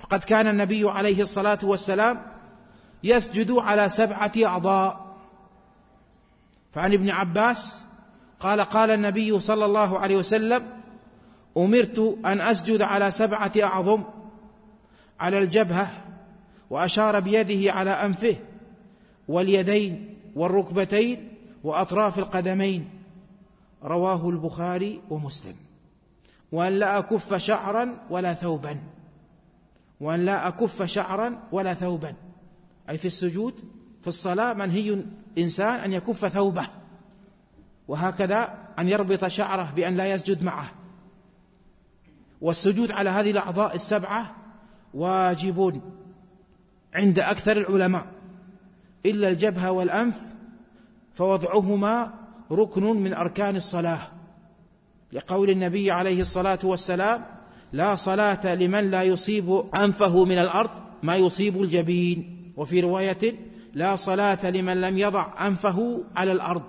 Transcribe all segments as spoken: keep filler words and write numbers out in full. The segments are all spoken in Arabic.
فقد كان النبي عليه الصلاة والسلام يسجد على سبعة أعضاء. فعن ابن عباس قال قال النبي صلى الله عليه وسلم: أمرت أن أسجد على سبعة أعظم: على الجبهة، وأشار بيده على أنفه واليدين والركبتين وأطراف القدمين. رواه البخاري ومسلم. وأن لا أكف شعرا ولا ثوبا، وأن لا أكف شعرا ولا ثوبا، أي في السجود في الصلاة منهي إنسان أن يكف ثوبه، وهكذا أن يربط شعره بأن لا يسجد معه. والسجود على هذه الأعضاء السبعة واجب عند أكثر العلماء، إلا الجبهة والأنف فوضعهما ركن من أركان الصلاة، لقول النبي عليه الصلاة والسلام: لا صلاة لمن لا يصيب أنفه من الأرض ما يصيب الجبين. وفي رواية: لا صلاة لمن لم يضع أنفه على الأرض.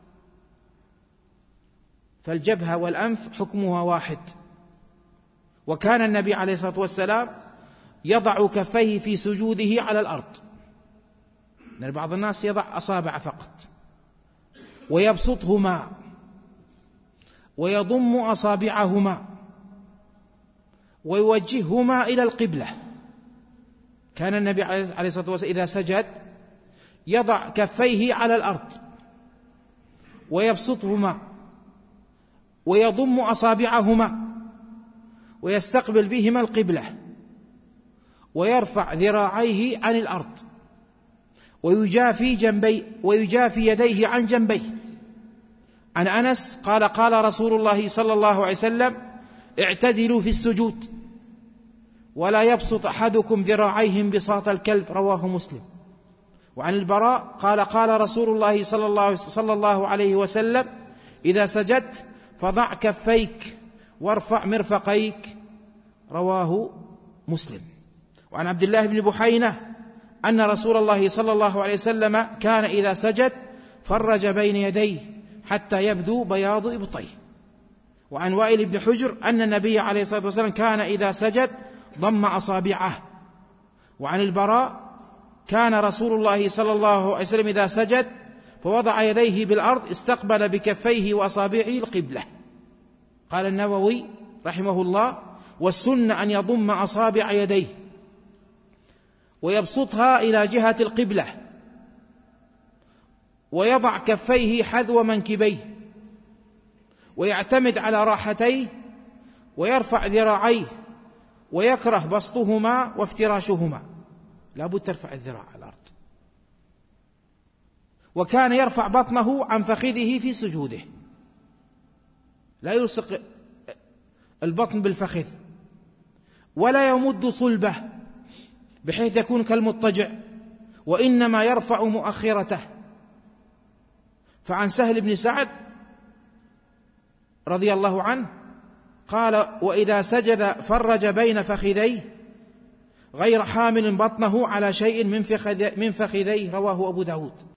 فالجبهة والأنف حكمها واحد. وكان النبي عليه الصلاة والسلام يضع كفيه في سجوده على الأرض، لأن بعض الناس يضع أصابع فقط، ويبسطهما ويضم أصابعهما ويوجههما إلى القبلة. كان النبي عليه الصلاة والسلام إذا سجد يضع كفيه على الأرض ويبسطهما ويضم أصابعهما ويستقبل بهما القبلة، ويرفع ذراعيه عن الأرض، ويجافي جنبي ويجافي يديه عن جنبيه. عن أنس قال قال رسول الله صلى الله عليه وسلم: اعتدلوا في السجود ولا يبسط أحدكم ذراعيه بساط الكلب. رواه مسلم. وعن البراء قال قال رسول الله صلى الله, صلى الله عليه وسلم: إذا سجدت فضع كفيك وارفع مرفقيك. رواه مسلم. وعن عبد الله بن بحينة أن رسول الله صلى الله عليه وسلم كان إذا سجد فرج بين يديه حتى يبدو بياض إبطيه. وعن وائل بن حجر أن النبي عليه الصلاة والسلام كان إذا سجد ضم أصابعه. وعن البراء كان رسول الله صلى الله عليه وسلم إذا سجد فوضع يديه بالأرض استقبل بكفيه وأصابعه القبلة. قال النووي رحمه الله: والسنة أن يضم أصابع يديه ويبسطها إلى جهة القبلة، ويضع كفيه حذو منكبيه، ويعتمد على راحتيه، ويرفع ذراعيه، ويكره بسطهما وافتراشهما. لا بد ترفع الذراع على الأرض. وكان يرفع بطنه عن فخذه في سجوده، لا يلصق البطن بالفخذ، ولا يمد صلبه بحيث يكون كالمضطجع، وإنما يرفع مؤخرته. فعن سهل بن سعد رضي الله عنه قال: وإذا سجد فرج بين فخذيه غير حامل بطنه على شيء من فخذيه. رواه أبو داود.